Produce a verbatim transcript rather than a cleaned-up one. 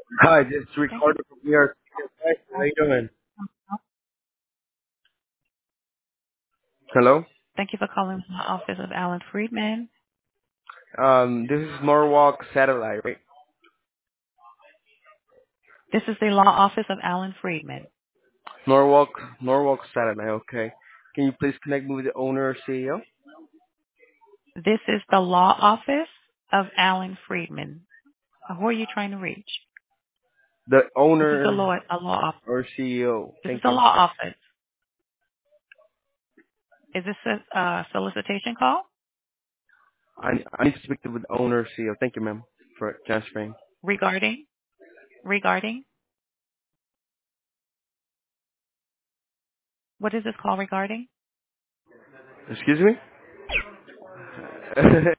Hi, this is Thank you. Ricardo from New York. Hi, how you doing? Hello. Thank you for calling the office of Alan Friedman. Um, this is Norwalk Satellite, right? This is the law office of Alan Friedman. Norwalk, Norwalk Satellite. Okay. Can you please connect me with the owner or C E O? This is the law office of Alan Friedman. Uh, Who are you trying to reach? The This is a owner law a law office. or C E O. This is Thank a you. law office. Is this a uh, solicitation call I I need to speak to the owner or C E O. Thank you, ma'am, for transferring. regarding regarding what is this call regarding? Excuse me.